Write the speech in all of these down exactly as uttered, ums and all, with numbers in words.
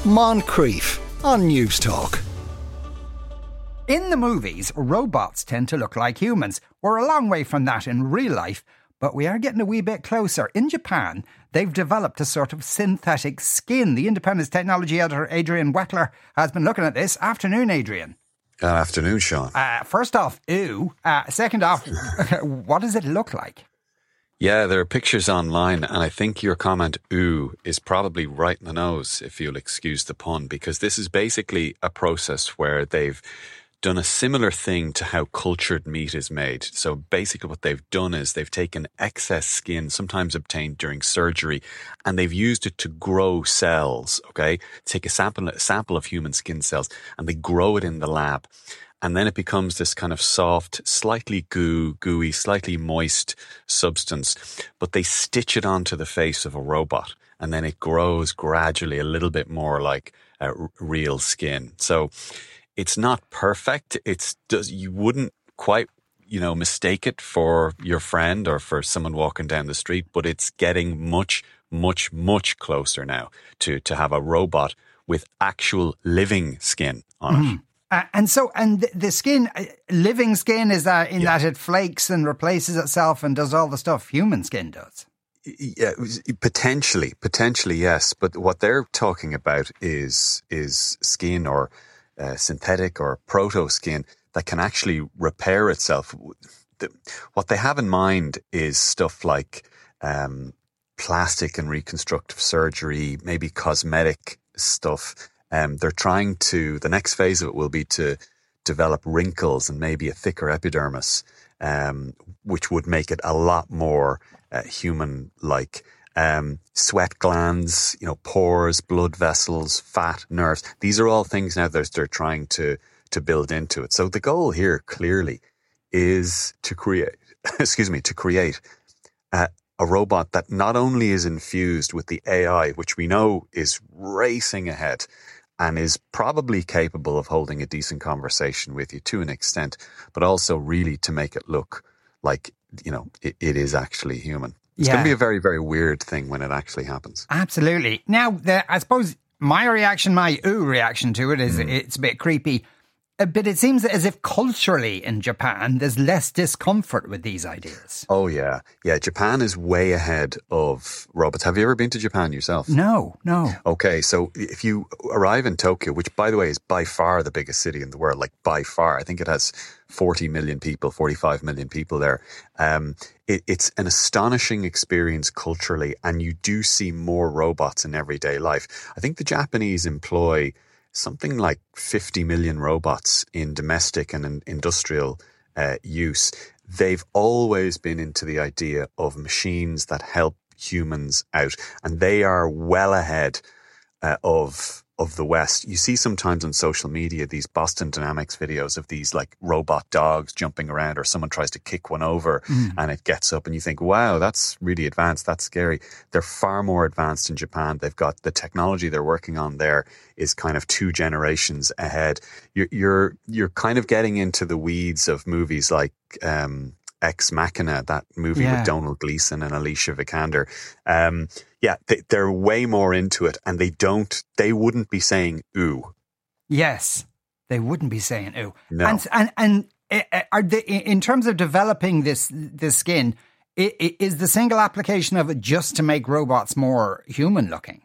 Moncrief on News Talk. In the movies, robots tend to look like humans. We're a long way from that in real life, but we are getting a wee bit closer. In Japan, they've developed a sort of synthetic skin. The Independent's technology editor, Adrian Weckler, has been looking at this. Afternoon, Adrian. Good afternoon, Sean. Uh, first off, ew. Uh, second off, what does it look like? Yeah, there are pictures online, and I think your comment, ooh, is probably right in the nose, if you'll excuse the pun, because this is basically a process where they've done a similar thing to how cultured meat is made. So basically what they've done is they've taken excess skin, sometimes obtained during surgery, and they've used it to grow cells, okay? Take a sample, a sample of human skin cells, and they grow it in the lab. And then it becomes this kind of soft, slightly goo, gooey, slightly moist substance. But they stitch it onto the face of a robot. And then it grows gradually a little bit more like uh, r- real skin. So it's not perfect. It's does you wouldn't quite, you know, mistake it for your friend or for someone walking down the street. But it's getting much, much, much closer now to, to have a robot with actual living skin on mm. it. Uh, and so, and the, the skin, uh, living skin, is that in yeah. that it flakes and replaces itself and does all the stuff human skin does? Yeah, potentially, potentially, yes. But what they're talking about is is skin or uh, synthetic or proto skin that can actually repair itself. The, what they have in mind is stuff like um, plastic and reconstructive surgery, maybe cosmetic stuff. Um, they're trying to, the next phase of it will be to develop wrinkles and maybe a thicker epidermis, um, which would make it a lot more uh, human-like. Um, sweat glands, you know, pores, blood vessels, fat, nerves. These are all things now that they're trying to, to build into it. So the goal here clearly is to create, excuse me, to create uh, a robot that not only is infused with the A I, which we know is racing ahead, and is probably capable of holding a decent conversation with you to an extent, but also really to make it look like, you know, it, it is actually human. It's yeah. going to be a very, very weird thing when it actually happens. Absolutely. Now, the, I suppose my reaction, my ooh reaction to it is mm. it's a bit creepy. But it seems as if culturally in Japan, there's less discomfort with these ideas. Oh, yeah. Yeah, Japan is way ahead of robots. Have you ever been to Japan yourself? No, no. Okay, so if you arrive in Tokyo, which, by the way, is by far the biggest city in the world, like by far, I think it has forty million people, forty-five million people there. Um, it, it's an astonishing experience culturally, and you do see more robots in everyday life. I think the Japanese employ something like fifty million robots in domestic and in industrial uh, use. They've always been into the idea of machines that help humans out, and they are well ahead uh, of of the West. You see sometimes on social media these Boston Dynamics videos of these like robot dogs jumping around, or someone tries to kick one over mm. and it gets up, and you think, wow, that's really advanced, that's scary. They're far more advanced in Japan. They've got the technology they're working on there is kind of two generations ahead. You're you're, you're kind of getting into the weeds of movies like um, Ex Machina, that movie yeah. with Donald Gleason and Alicia Vikander. Um, yeah, they, they're way more into it, and they don't, they wouldn't be saying ooh. Yes, they wouldn't be saying ooh. No. And, and, and are they, in terms of developing this, this skin, is the single application of it just to make robots more human looking?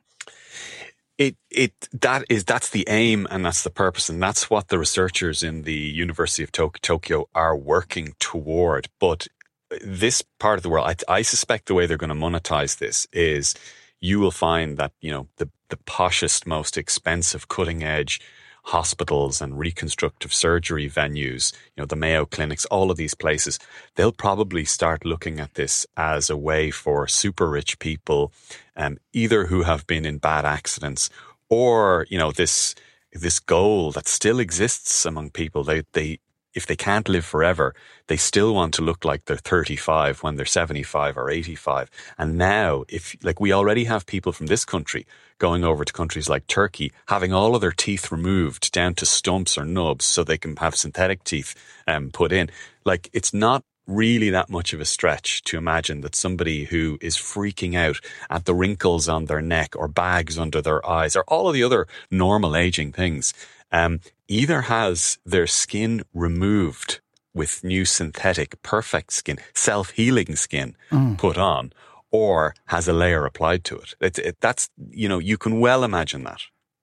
It it that is that's the aim, and that's the purpose, and that's what the researchers in the University of Tok- Tokyo are working toward. But this part of the world, I, I suspect the way they're going to monetize this is you will find that, you know, the the poshest, most expensive, cutting edge hospitals and reconstructive surgery venues, you know, the Mayo Clinics, all of these places, they'll probably start looking at this as a way for super rich people, um, either who have been in bad accidents or, you know, this this goal that still exists among people. They they if they can't live forever, they still want to look like they're thirty-five when they're seventy-five or eighty-five. And now, if like we already have people from this country going over to countries like Turkey, having all of their teeth removed down to stumps or nubs so they can have synthetic teeth um, put in. Like, it's not really that much of a stretch to imagine that somebody who is freaking out at the wrinkles on their neck or bags under their eyes or all of the other normal aging things, um, either has their skin removed with new synthetic perfect skin, self-healing skin mm. put on, or has a layer applied to it. It, it. That's, you know, you can well imagine that.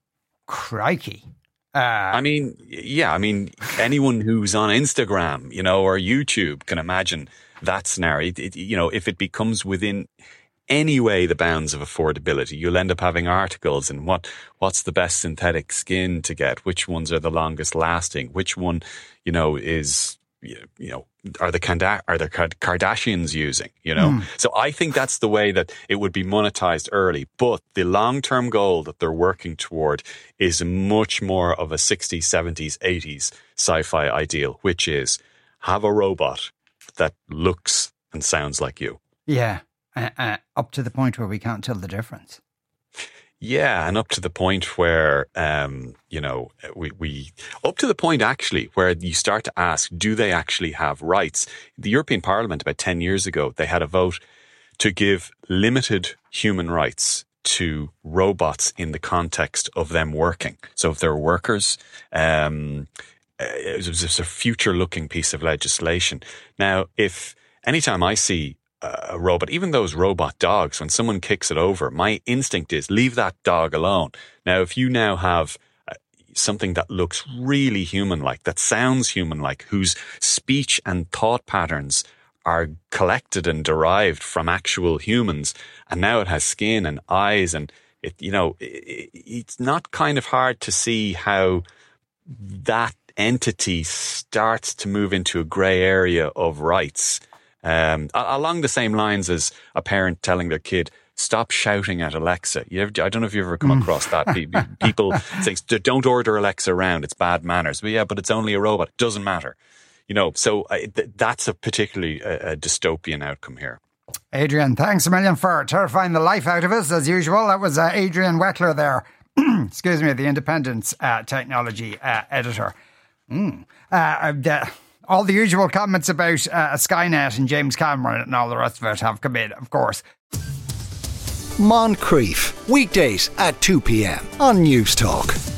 Crikey. Uh, I mean, yeah, I mean, anyone who's on Instagram, you know, or YouTube can imagine that scenario. It, it, you know, if it becomes within any way the bounds of affordability, you'll end up having articles in what what's the best synthetic skin to get, which ones are the longest lasting, which one, you know, is, you know, are the Kanda- are the Kardashians using, you know? Mm. So I think that's the way that it would be monetized early. But the long-term goal that they're working toward is much more of a sixties, seventies, eighties sci-fi ideal, which is have a robot that looks and sounds like you. Yeah, uh, uh, up to the point where we can't tell the difference. Yeah, and up to the point where, um, you know, we, we, up to the point actually where you start to ask, do they actually have rights? The European Parliament about ten years ago, they had a vote to give limited human rights to robots in the context of them working. So if they're workers, um, it was a future looking piece of legislation. Now, if anytime I see a robot, even those robot dogs, when someone kicks it over, my instinct is leave that dog alone. Now, if you now have uh, something that looks really human-like, that sounds human-like, whose speech and thought patterns are collected and derived from actual humans, and now it has skin and eyes, and it, you know, it, it's not kind of hard to see how that entity starts to move into a grey area of rights. Um, along the same lines as a parent telling their kid, stop shouting at Alexa. You ever, I don't know if you've ever come across that. People saying, don't order Alexa around. It's bad manners. But yeah, but it's only a robot. It doesn't matter. You know, so uh, th- that's a particularly uh, a dystopian outcome here. Adrian, thanks a million for terrifying the life out of us, as usual. That was uh, Adrian Weckler there. Excuse me, the Independence uh, technology uh, editor. Mm. Uh, the, all the usual comments about uh, Skynet and James Cameron and all the rest of it have come in, of course. Moncrief, weekdays at two p.m. on News Talk.